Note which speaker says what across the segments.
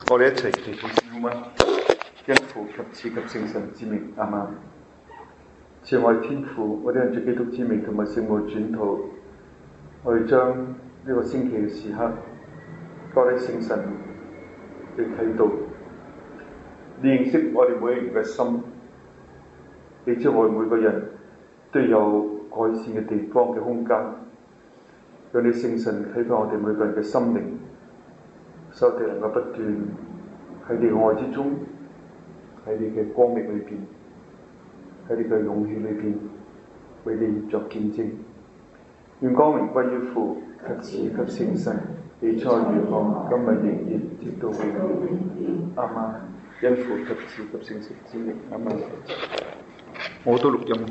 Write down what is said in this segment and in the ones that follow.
Speaker 1: 我哋一齊祈禱好嗎？因父及子及聖神之名，阿們。慈愛天父，我哋按住基督之名同埋聖母轉禱，我哋將呢個星期嘅時刻交俾聖神嘅啟導，你認識我哋每一個人嘅心，你知我哋每個人都有改善嘅地方嘅空間，讓你聖神啟發我哋每個人嘅心靈，使我哋能夠不斷喺你愛之中，喺你嘅光明裏邊，喺你嘅勇氣裏邊，為你作見證。願光榮歸於父及子及聖神，起初如何，今日仍然，直到永遠。阿們。因父及子及聖神之名，阿們。我都錄音。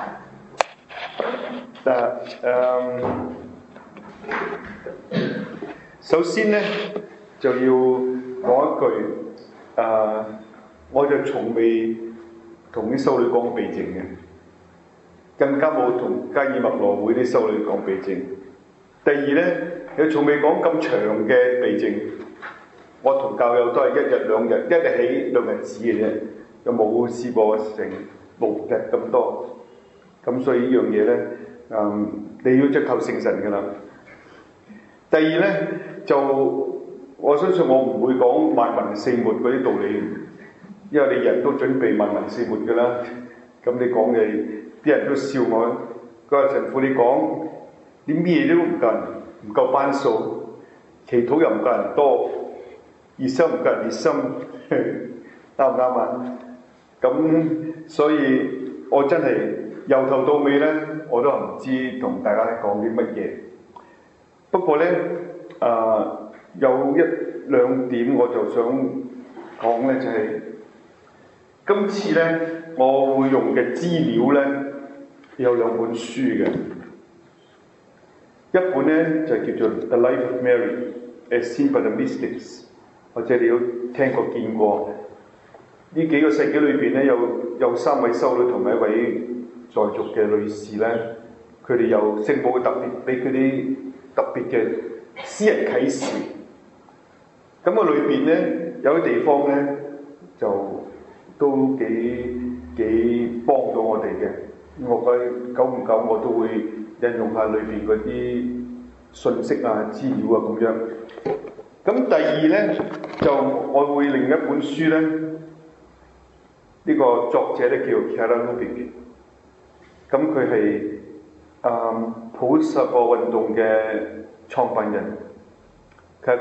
Speaker 1: 首先呢，就要講一句，我就從未同啲修女講避靜嘅，更加冇同加爾默羅會啲修女講避靜。第二呢，又從未講咁長嘅避靜。我同教友都係一日兩日，一日起兩日止嘅啫，又冇試過成6日咁多。咁所以呢樣嘢呢，你要即係靠聖神㗎啦。第二呢，就我相信我唔會講萬民四末嗰啲道理，因為你人都準備萬民四末㗎啦。咁你講嘅啲人都笑我，佢話神父你講啲咩都唔夠班數，祈禱又唔夠人多，熱心唔夠人熱心，啱唔啱啊？咁所以我真係由頭到尾呢，我都唔知同大家講啲乜嘢。不過呢，有一兩點我就想講呢，就係今次呢，我會用嘅資料呢，有兩本書嘅，一本呢，就叫做《The Life of Mary as Seen by the Mystics》，或者你都聽過見過。呢幾個世紀裏邊呢，有3位修女同埋一位在俗嘅女士呢，佢哋有聖母特別俾佢啲特別嘅私人啟示。咁個裏邊呢，有啲地方呢，就都幾幫到我哋嘅。我覺得久唔久我都會引用下裏邊嗰啲信息啊、資料啊咁樣。咁第二呢，就我會另一本書呢，呢個作者呢叫 Chiara Lubich。咁佢係普世博運動嘅創辦人，佢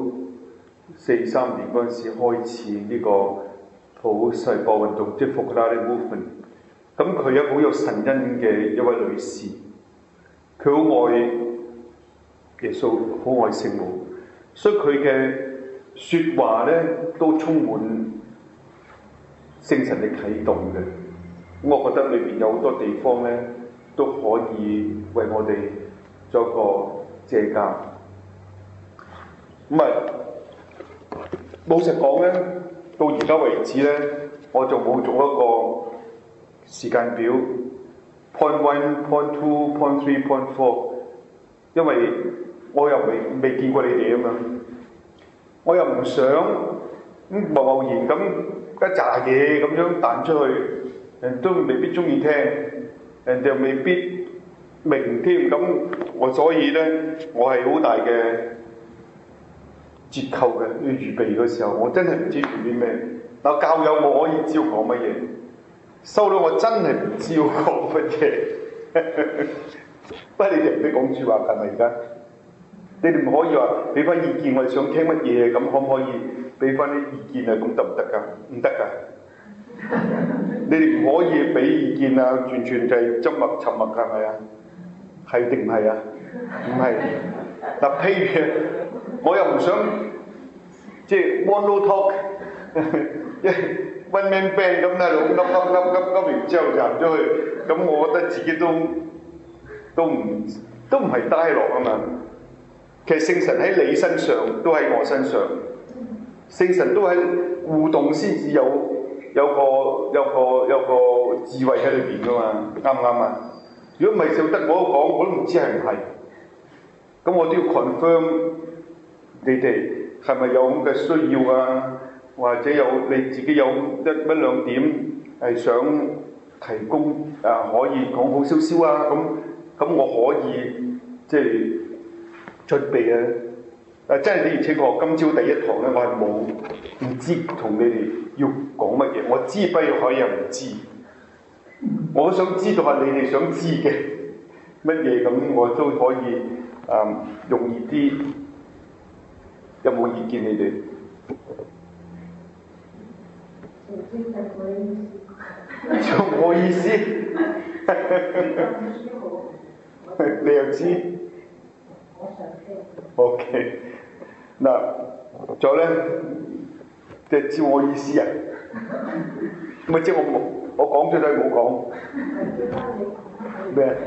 Speaker 1: 1943年嗰陣時開始呢個普世博運動，即係 Focolare Movement。咁佢有好有神恩嘅一位女士，佢好愛耶穌，好愛聖母，所以佢嘅説話呢都充滿聖神嘅啟動嘅。我覺得裏邊有好多地方呢都可以為我哋作個借鑑。咁老實講呢，到而家為止呢，我就冇做一個時間表 point 1 point 2 point 3 point 4，因為我又未見過你哋啊嘛，我又唔想貿然咁一紮嘢咁樣彈出去，人都未必中意聽，人哋又未必明添。咁我所以呢，我係好大嘅折扣嘅，要預備嘅時候，我真係唔知預備啲咩。嗱，教友我可以知講乜嘢，收到我真係唔知講乜嘢。不過你哋唔識講説話㗎嘛？而家你哋唔可以話俾翻意見，我哋想聽乜嘢，咁可唔可以俾翻啲意見啊？咁得唔得㗎？唔得㗎。你哋唔可以俾意見啊！完全就係沉默，係咪啊？係定唔係啊？唔係。嗱，譬如我又唔想即係 mono talk， one man band 咁喺度噏完之後就行咗去，咁我覺得自己都唔係低落啊嘛。其實聖神喺你身上，都喺我身上，聖神都喺互動先至有個智慧喺裏邊噶嘛，啱唔啱啊？如果唔係就得我講，我都唔知係唔係。咁我都要 confirm 你哋係咪有咁嘅需要啊？或者有你自己有一兩點係想提供可以講好少少啊？咁我可以即係準備啊！真係的而且確，今朝第一堂咧，我係唔知同你哋要講乜嘢，我知不可以又唔知。我想知道下你哋想知嘅乜嘢，咁我都可以容易啲。有冇意見你哋？就我意思，你又知 ？OK， 嗱，仲有咧，即係照我意思啊！咪即係我講咗都係冇講咩？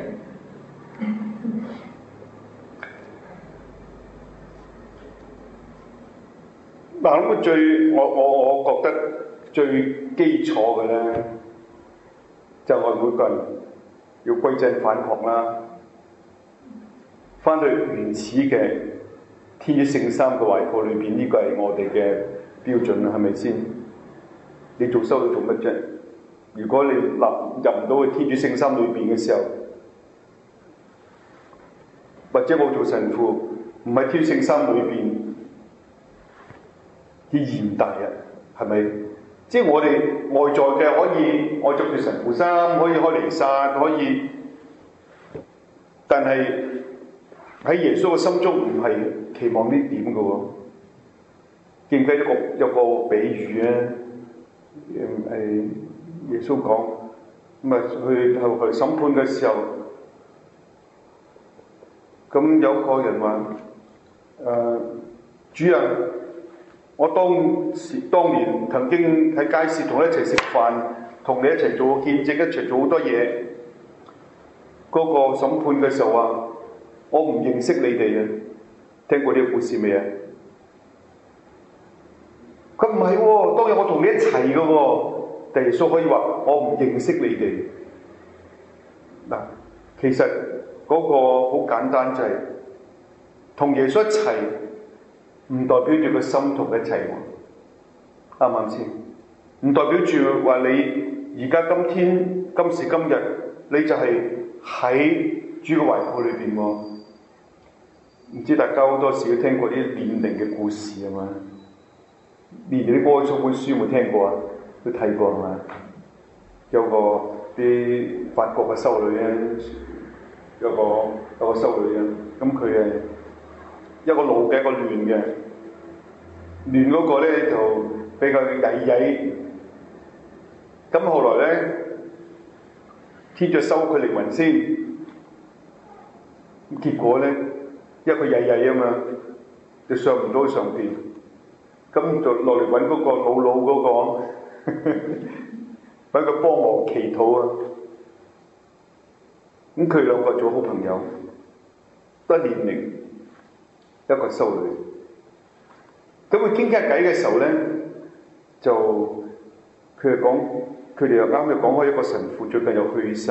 Speaker 1: 嗱，咁我覺得最基礎嘅咧，就我每個人要歸正反學啦，翻去原始嘅天主聖三嘅懷抱裏邊，呢個係我哋嘅標準啦，係咪先？你做修女做乜啫？如果你入唔到去天主聖三裏邊嘅時候，或者我做神父唔喺天主聖三裏邊。啲嚴大啊，係咪？即係我哋外在嘅可以，我着住神父衫，可以開彌撒，可以。但係喺耶穌嘅心中唔係期望呢點嘅喎。記唔記得有個比喻咧？耶穌講咁啊，去審判嘅時候，咁有個人話：主啊！我當年曾經喺街市同你一齊食飯，同你一齊做見證，一齊做好多嘢。嗰個審判嘅時候話：我唔認識你哋啊！聽過呢個故事未啊？佢唔係喎，當日我同你一齊嘅喎。耶穌可以話：我唔認識你哋。嗱，其實嗰個好簡單，就係同耶穌一齊。唔代表住個心同一齊喎，啱唔啱先？唔代表住話你而家今天今時今日你就係喺主嘅懷抱裏邊喎。唔知大家好多時都聽過啲煉靈嘅故事係嘛？煉靈啲哀訴本書有冇聽過啊？都睇過係嘛？有個啲法國嘅修女咧，有個修女啊，咁佢係一個老嘅，一個亂嘅，亂嗰個咧就比較曳曳。咁後來咧，天主收佢靈魂先，結果咧，因為佢曳曳啊嘛，就上唔到上邊，咁就落嚟揾嗰個老嗰個，揾佢幫忙祈禱啊。咁佢兩個做好朋友，都係年齡。一個修女，咁佢傾偈嘅時候咧，就佢哋講，佢哋又啱就講開一個神父最近又去世，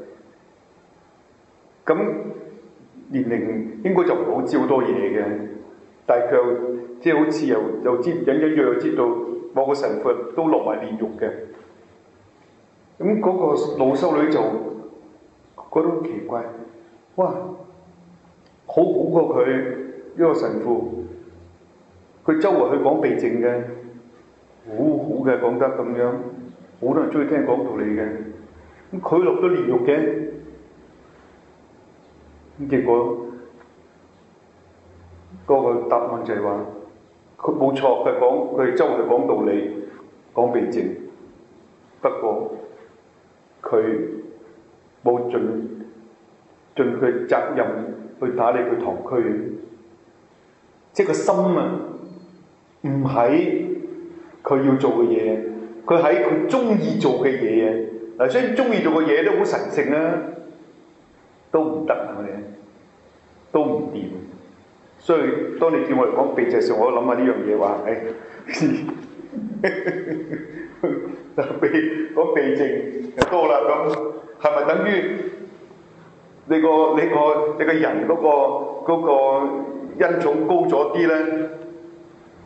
Speaker 1: 咁年齡應該就唔好知好多嘢嘅，但係佢又即係好似又知隱隱約約知道某個神父都落埋煉獄嘅，咁嗰個老修女就覺得好奇怪，哇，好過佢。呢個神父，佢周圍去講避靜嘅，好好嘅講得咁樣，好多人中意聽講道理嘅。咁佢落咗煉獄嘅，咁結果嗰個答案就係話，佢冇錯，佢周圍講道理，講避靜，不過佢冇盡佢責任去打理佢堂區。即係個心啊，唔喺佢要做嘅嘢，佢喺佢中意做嘅嘢啊！嗱，雖然中意做嘅嘢都好神聖啊，都唔得啊！我哋都唔掂。所以當你叫我嚟講避靜時，我都諗下呢樣嘢話，講避靜就多啦。咁係咪等於你個人嗰個恩寵高咗啲咧？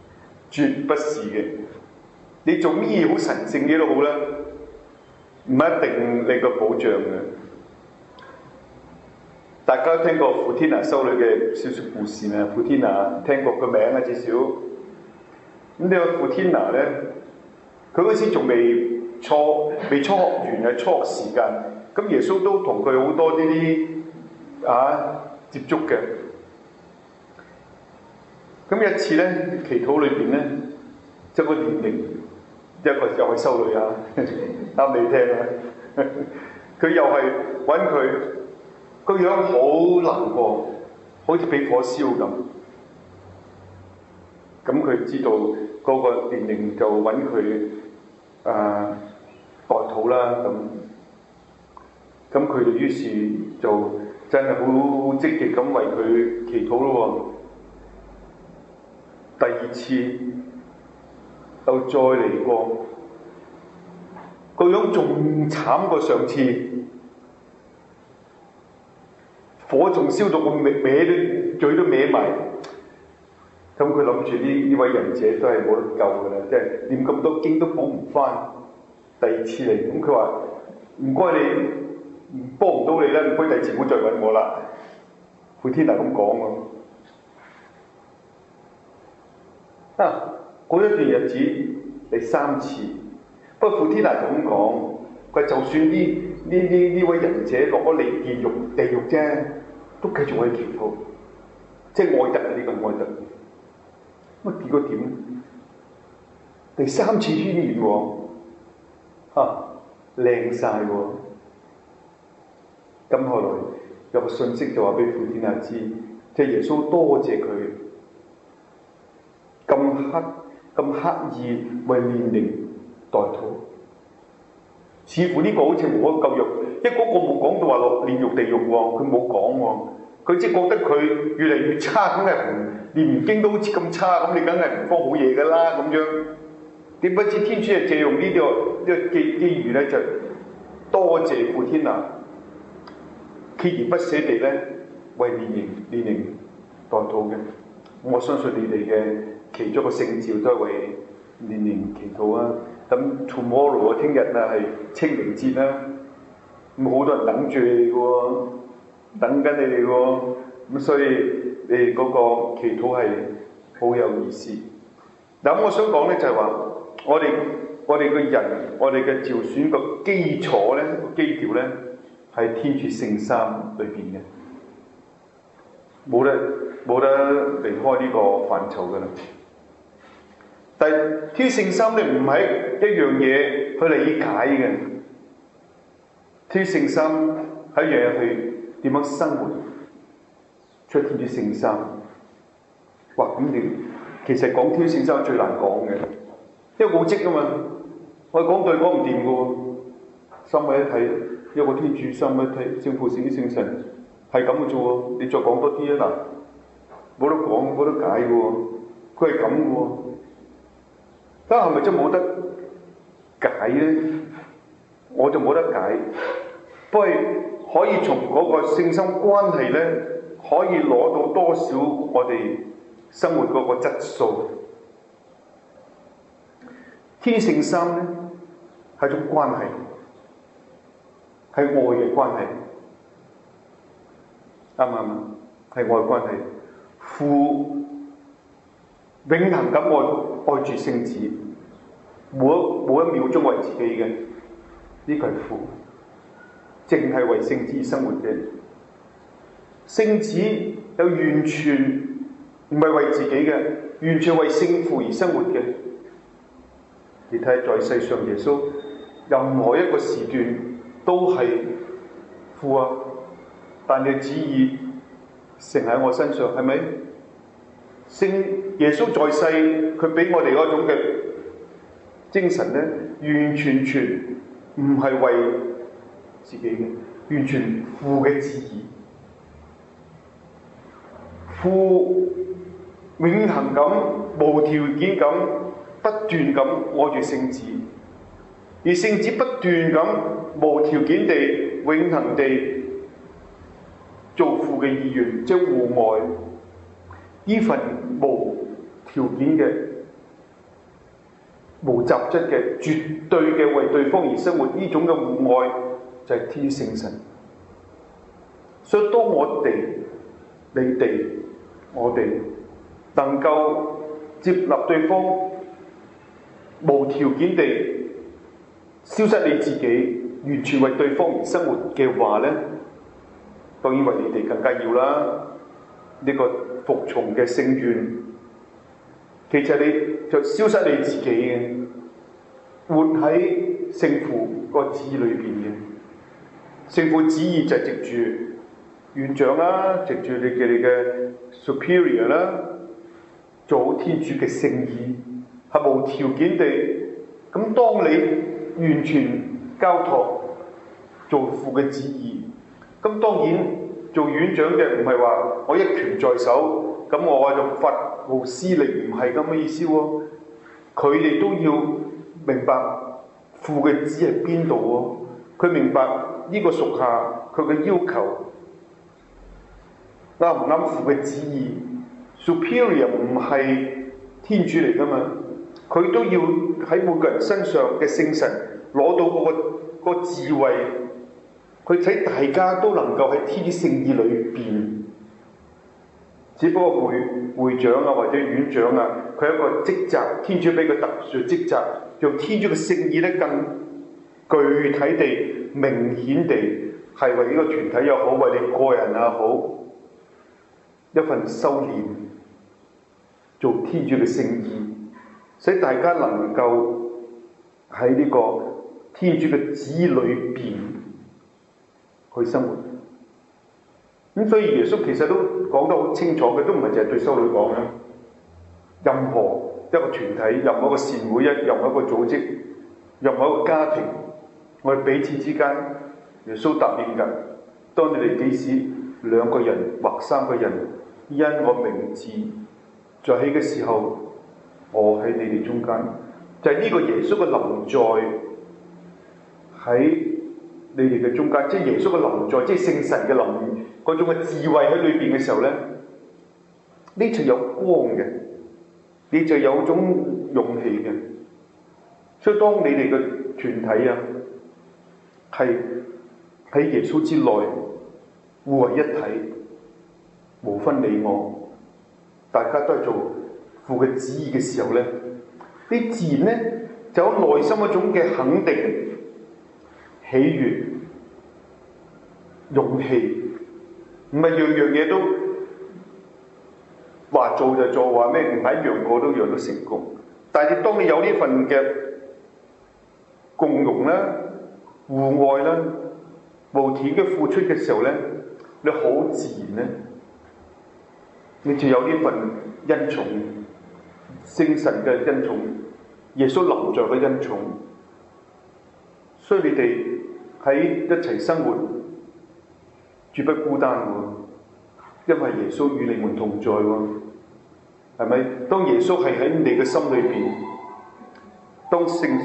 Speaker 1: 絕不是嘅。你做咩好神聖嘅都好啦，唔一定你個保障嘅。大家都聽過傅天娜修女嘅少少故事咩？傅天娜聽過個名啊，至少。咁呢個傅天娜咧，佢嗰時仲未初學完嘅初學時間，咁耶穌都同佢好多呢啲接觸嘅。咁一次咧，祈禱裏邊咧，就個年齡一個又係修女啊，啱你聽啊，佢又係揾佢，個樣好難過，好似俾火燒咁。咁佢知道嗰個年齡就揾佢代禱啦。咁佢哋於是就真係好積極咁為佢祈禱咯。第二次又再嚟過，個樣仲慘過上次，火仲燒到個歪都嘴都歪埋。咁佢諗住呢位仁者都係冇得救㗎啦，即係念咁多經都補唔翻。第二次嚟，咁佢話唔該你幫唔到你啦，唔該第二次唔好再揾我啦。傅天娜咁講喎。過一段日子，第三次，不過傅天娜就咁講，佢就算呢位仁者落咗嚟地獄啫，都繼續去祈禱，即係愛德啊！呢個愛德。乜結果點？第三次渲染喎，靚晒喎。咁後來有個信息就話俾傅天娜知，即係耶穌多謝佢咁刻意為年齡代禱，似乎呢個好似冇得救藥，因為嗰個冇講到話落煉獄地獄喎，佢冇講喎，佢即係覺得佢越嚟越差，梗係念唔經都好似咁差，咁你梗係唔方好嘢㗎啦咁樣。點不知天主係借用呢個機遇咧，就多謝傅天娜，鍥而不捨地咧為年齡代禱嘅。我相信你哋嘅其中一個聖召都係為年齡祈禱啊。咁 tomorrow 聽日啊係清明節啦，咁好多人等住你嘅喎，等緊你哋喎，咁所以你哋嗰個祈禱係好有意思。嗱，我想講咧就係話，我哋嘅人，我哋嘅召選個基礎咧，基調咧係天主聖三裏邊嘅，冇得離開呢個範疇㗎啦。但係天主聖三咧唔係一樣嘢去理解嘅，天主聖三係一樣嘢去點樣生活出天主聖三。哇！咁其實講天主聖三最難講嘅，因為奧蹟啊嘛，我講對講唔掂嘅喎。三位一體，一個天主，三位一體，聖父、聖子、聖神，係咁嘅啫喎。你再講多啲啊嗱，冇得講，冇得解嘅喎，佢係咁嘅喎。咁係咪真冇得解咧？我就冇得解，不過可以從嗰個聖心關係咧，可以攞到多少我哋生活嗰個質素。天聖三咧係一種關係，係愛嘅關係，啱唔啱？係愛關係，父永恆咁愛住聖子，冇一秒鐘為自己嘅，呢個係父，淨係為聖子而生活嘅。聖子又完全唔係為自己嘅，完全為聖父而生活嘅。你睇在世上耶穌任何一個時段都係父啊，但你旨意成喺我身上，係咪？聖耶穌在世，佢俾我哋嗰種嘅精神咧，完全唔係為自己嘅，完全父嘅旨意，父永恆咁、無條件咁、不斷咁愛住聖子，而聖子不斷咁、無條件地、永恆地做父嘅意願，即係互愛。呢份無條件嘅無雜質嘅、絕對嘅為對方而生活，呢種嘅互愛就係天主聖神。所以當我哋、你哋、我哋能夠接納對方，無條件地消失你自己，完全為對方而生活嘅話呢，當然為你哋更加要啦。呢個服從嘅聖願，其實你就消失你自己嘅，活喺聖父個旨意裏邊嘅。聖父旨意就係藉住院長啦，藉住你嘅 superior 啦，做好天主嘅聖意，係無條件地。咁當你完全交託做父嘅旨意，咁當然做院長嘅唔係話我一權在手，咁我就發號施令，唔係咁嘅意思喎。佢哋都要明白父嘅旨係邊度喎，佢明白呢個屬下佢嘅要求啱唔啱父嘅旨意。Superior 唔係天主嚟㗎嘛，佢都要喺每個人身上嘅聖神攞到嗰個智慧，佢使大家都能夠喺天主聖意裏邊。只不過會長啊或者院長啊，佢係一個職責，天主俾佢特殊職責，用天主嘅聖意咧更具體地、明顯地係為呢個團體又好，為你個人也好，一份修練，做天主嘅聖意，使大家能夠喺呢個天主嘅旨裏邊去生活。咁所以耶穌其實都講得好清楚嘅，都唔係淨係對修女講嘅。任何一個團體、任何一個善會、任何一個組織、任何一個家庭，我哋彼此之間，耶穌答應㗎。當你哋幾時兩個人或三個人因我名字在起嘅時候，我喺你哋中間，就係呢個耶穌嘅臨在喺你哋嘅中間，即係耶穌嘅臨在，即係聖神嘅臨嗰種嘅智慧喺裏邊嘅時候咧，呢就有光嘅，呢就有種勇氣嘅。所以當你哋嘅團體啊，係喺耶穌之內互為一體，無分你我，大家都係做父嘅旨意嘅時候咧，你自然咧就有內心一種嘅肯定、喜悅、勇氣。唔係樣樣嘢都話做就做，話咩唔係一樣個都樣都成功。但係當你有呢份嘅共融啦、互愛啦、無條件嘅付出嘅時候咧，你好自然咧，你就有呢份恩寵，聖神嘅恩寵，耶穌臨在嘅恩寵。所以你哋喺一齊生活，絕不孤單喎，因為耶穌與你們同在喎，係咪？當耶穌係喺你嘅心裏邊，當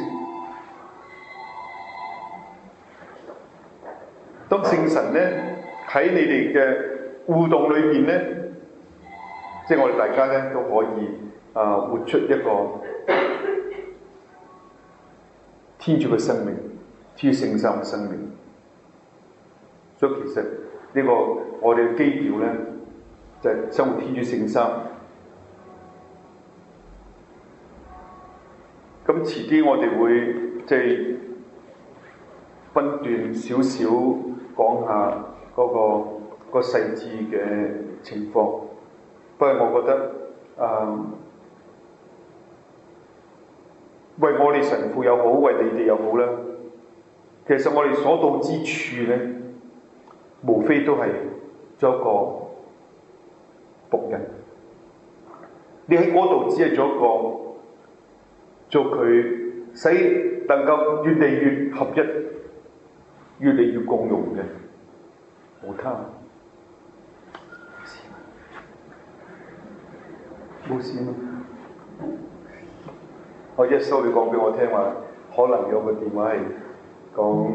Speaker 1: 聖神咧喺你哋嘅互動裏邊咧，即係我哋大家咧都可以活出一個天主嘅生命，天主聖三嘅生命。所以其實呢個我哋嘅基調咧，就係生活天主聖三。咁遲啲我哋會即係分段少少講下嗰個細緻嘅情況。不過我覺得為我哋神父又好，為你哋又好啦。其實我哋所到之處咧，無非都係做一個僕人。你喺嗰度只係做一個做佢，使能夠越嚟越合一、越嚟越共融嘅，無他。冇事嗎？我一收你講俾我聽話，可能有個電話係講。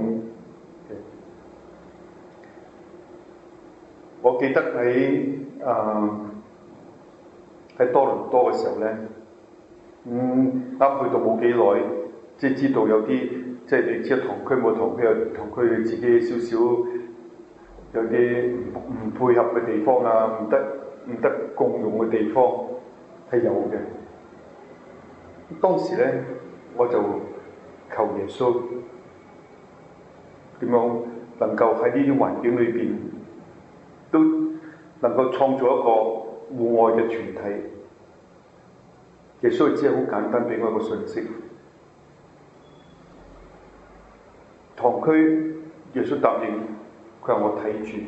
Speaker 1: 我記得喺多倫多嘅時候咧， 啱去到冇幾耐，即係知道有啲即係你知堂區冇堂區，有堂區自己少少有啲唔配合嘅地方啊，唔得共用嘅地方係有嘅。當時咧我就求耶穌點樣能夠喺呢啲環境裏邊都能夠創造一個戶外嘅團體。耶穌只係好簡單俾我一個信息，堂區耶穌答應佢話我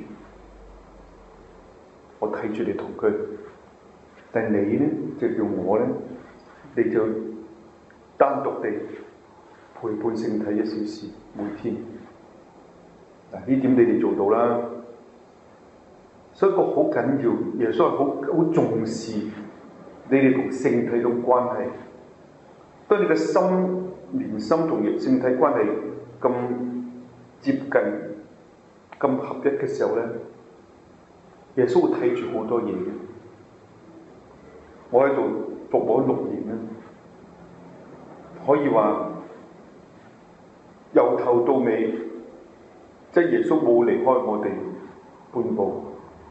Speaker 1: 睇住你堂區，但係你咧就叫我咧，你就單獨地陪伴聖體1小時每天。嗱，呢點你哋做到啦，所以個好緊要，耶穌係好重視你哋同聖體嘅關係。當你嘅心連心同聖體關係咁接近、咁合一嘅時候咧，耶穌會睇住好多嘢嘅。我喺度服務6年啦，可以話由頭到尾，即係耶穌冇離開我哋半步。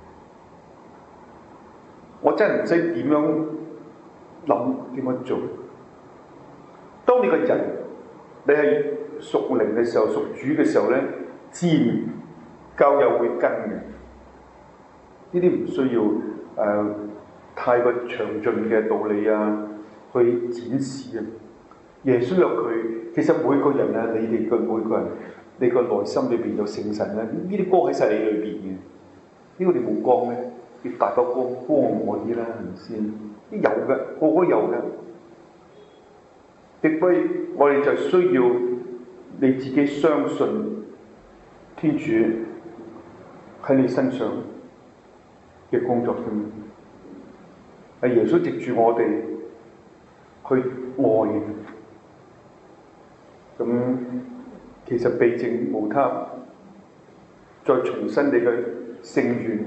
Speaker 1: 我真係唔識點樣諗點樣做。當你個人你係屬靈嘅時候、屬主嘅時候咧，自然教友會跟嘅。呢啲唔需要太過詳盡嘅道理啊，去展示啊。耶穌有佢，其實每個人啊，你哋嘅每個人，你個內心裏邊有聖神咧，呢啲光喺晒你裏邊嘅。呢個你冇光咩？要大個光我啲啦，係咪先？有嘅，個個有嘅。亦非我哋就需要你自己相信天主喺你身上嘅工作啫。係耶穌藉住我哋去愛。咁其實避靜無他，再重申你嘅聖願，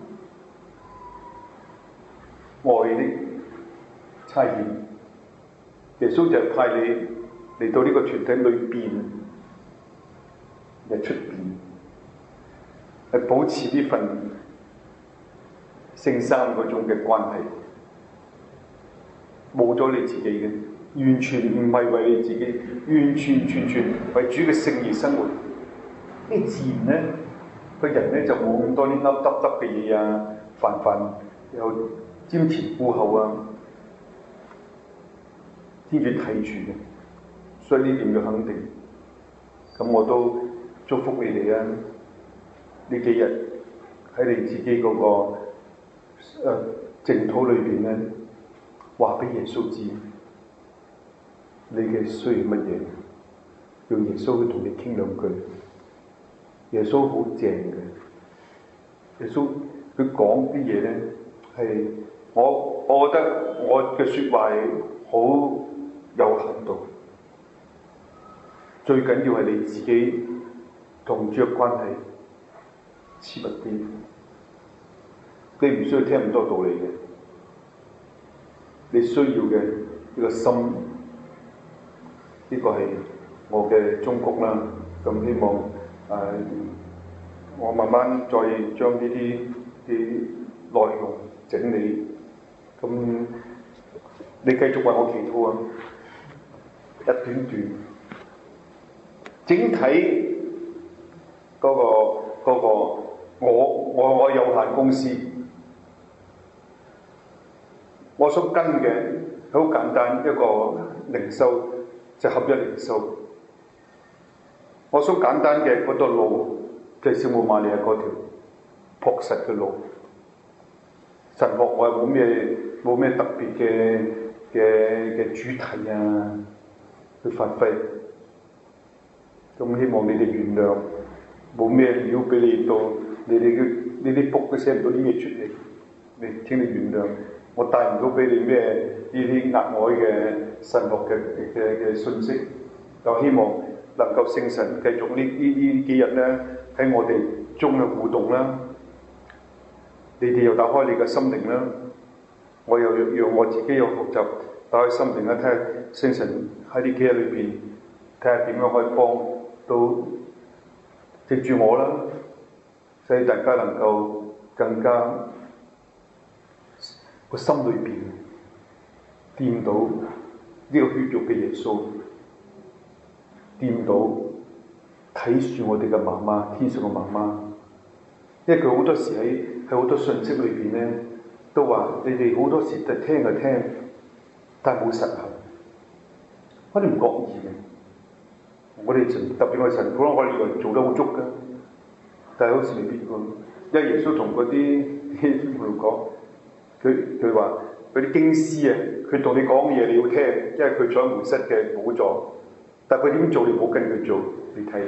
Speaker 1: 愛的差遣。耶穌就係派你嚟到呢個團體裏邊嘅出邊，係保持呢份聖三嗰種嘅關係，冇咗你自己嘅，完全唔係為你自己，完全為主嘅聖而生活。呢自然咧，個人咧就冇咁多啲凹凸凸嘅嘢啊，煩又瞻前顧後啊。天主睇住嘅，所以呢點要肯定。咁我都祝福你哋啊！呢幾日喺你自己嗰個淨土裏邊咧，話俾耶穌知你嘅需要乜嘢，用耶穌去同你傾兩句。耶穌好正嘅，耶穌佢講啲嘢咧係我覺得我嘅説話係好有限度，最緊要係你自己同主嘅關係切密啲，你唔需要聽咁多道理嘅，你需要嘅呢個心，呢個係我嘅忠告啦。咁希望我慢慢再將呢啲內容整理，咁你繼續為我祈禱啊！一段段，整體嗰個我有限公司，我所跟嘅好簡單一個靈修，就合一靈修。我所簡單嘅嗰條路，就係聖母瑪利亞嗰條樸實嘅路。神學我係冇咩特別嘅主題啊，去發揮。咁希望你哋原諒，冇咩料俾你到，你啲卜都寫唔到啲嘢出嚟，請你原諒。我帶唔到俾你咩呢啲額外嘅神學嘅信息，就希望能夠聖神繼續呢幾日咧喺我哋中嘅互動啦。你哋又打開你嘅心靈啦，我又讓我自己有學習打開心靈睇下聖神喺呢幾日裏邊，睇下點樣可以幫到藉住我啦，所以大家能夠更加個心裏邊掂到呢個血肉嘅耶穌，掂到睇住我哋嘅媽媽，天上嘅媽媽。因為佢好多時喺好多信息裏邊咧，都話你哋好多時就聽，但係冇實行。我哋唔覺意嘅，我哋特別我哋神父，我哋以為做得好足㗎，但係好似未必㗎。因為耶穌同嗰啲門徒講，佢話嗰啲經師啊，佢同你講嘢你要聽，因為佢坐喺門室嘅寶座。但係佢點做你唔好跟佢做，你睇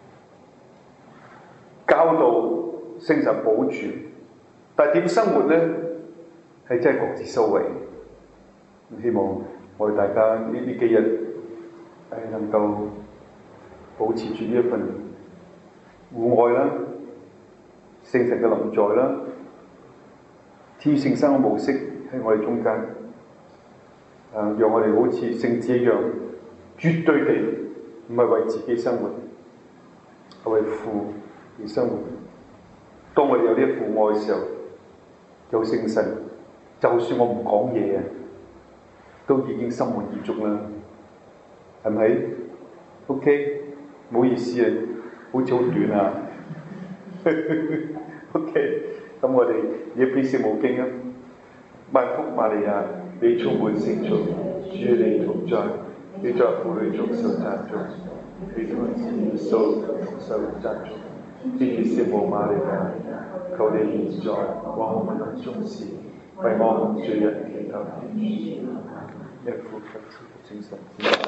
Speaker 1: 教導。聖神保住，但係點生活咧？係真係各自修為。希望我哋大家呢幾日能夠保持住呢一份戶外啦、聖神嘅臨在啦、天聖生活模式喺我哋中間，讓我哋好似聖子一樣，絕對地唔係為自己生活，係為父而生活。當我哋有呢一父愛嘅時候，有聖神，就算我唔講嘢啊，都已經心滿意足啦，係咪 ？OK， 唔好意思啊，好似好短啊。OK， 咁我哋而家俾聖母經啊，萬福瑪利亞，你充滿聖寵，主與你同在，你在婦女中受讚頌，你的子耶穌同受讚頌。天主聖母瑪利亞，求你現在和我們臨終時，為我們罪人祈求。一父及子及聖神之名。